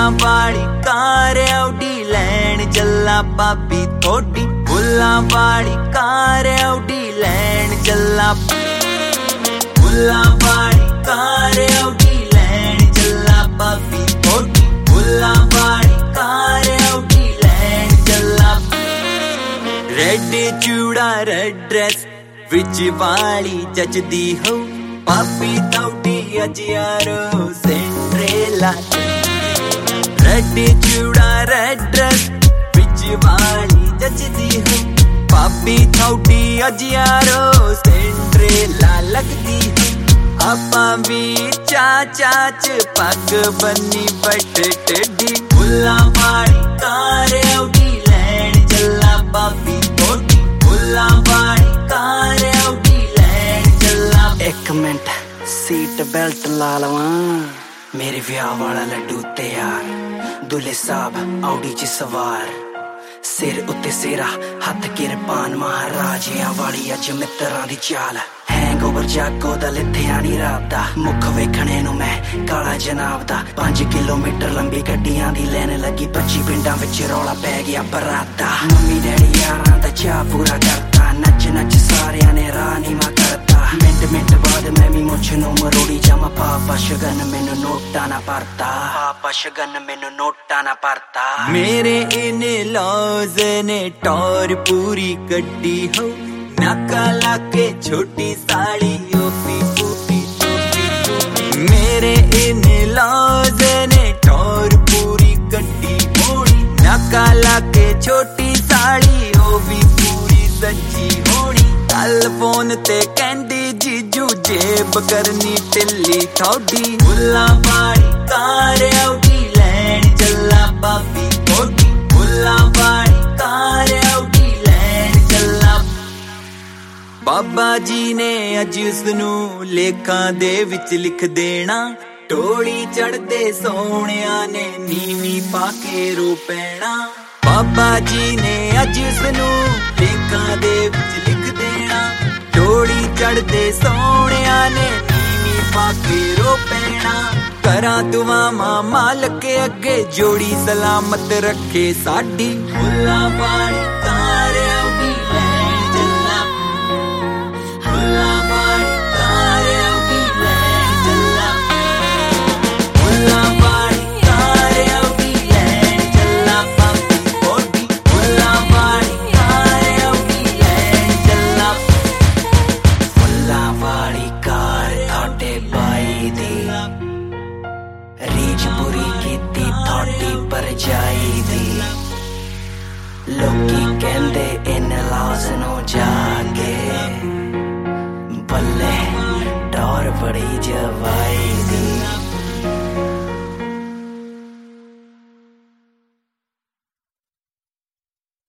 फुल्लां वाली car Audi लैन चला भाभी थोड़ी फुल्लां वाली कार ऑडी लैन चला फुल्लां वाली कार ऑडी लैन चला भाभी थोड़ी फुल्लां वाली कार ऑडी लैन चला रेड चूड़ा रेड ड्रेस विच वाली जचदी हो भाभी थोड़ी अज यारो सिंड्रेला रेड चूड़ा रेड ड्रेस विच वाली जचदी हो भाभी थोड़ी अज यारो सिंड्रेला लगदी हो आपा भी चाचा च पग बन्नी बट टेढ़ी फुल्लां वाली कार ऑडी लैन चला भाभी थोड़ी फुल्लां वाली कार ऑडी लैन चला एक मिनट सीट बेल्ट ला लवां मेरे विआह वाला लड्डू तैयार दुल्हे साहब औडी च सवार सिर उत्ते सेरा हथ किरपान महाराजियां वाली अज मित्रां दी चाल हैंगओवर जागो दा लिथिया नी राबदा मुख वेखणे नू मैं काला जनाब दा 5 किलोमीटर लंबी गड्डियां दी लैन लगी 25 पिंडां विच रौला पै गया बरात दा मम्मी डैडी यारां दा चाह पूरा करता नच नच सारियां ने राह नी मा करता मिंट बाद मैं भी मुझ नू मरोड़ी जामा पापा शगन मैनू नोटा ना परता पापा शगन मैनू नोटा ना परता मेरे इने लॉज ने टौर पूरी कड्डी हो नाका लाके छोटी साड़ी ओपी पूरी मेरे इने लॉज ने टौर पूरी कड्डी होनी नाका लाके छोटी साड़ी ओ भी पूरी सच्ची होनी कल फोन ते कहंदी जीजू जेब करनी टिल्ली थोड़ी फुल्लां वाली कार ऑडी लैन चला भाभी थोड़ी फुल्लां वाली कार ऑडी लैन चला बाबा जी ने अज उसनू लेखां दे विच लिख देना टोली चढ़दे सोहणिया ने नीवी पाके रो पैना बाबा जी ने अज उसनू लेखां दे विच लिख देना टोली चढ़दे सोहणिया ने नीवी पाके रो पैना करा दुआवां मालक अगे जोड़ी सलामत रखे साडी फुल्लां वाली कार ऑडी लैन चला फुल्लां वाली कार ऑडी लैन चला फुल्लां वाली कार ऑडी लैन चला भाभी थोड़ी फुल्लां वाली कार ऑडी लैन चला फुल्लां वाली कार थोड़े बाई दी रीझ पूरी कीती थोड़ी परजाई दी लोकी कहंदे इन लाज नो जाके बल्ले डोर बड़ी जवाई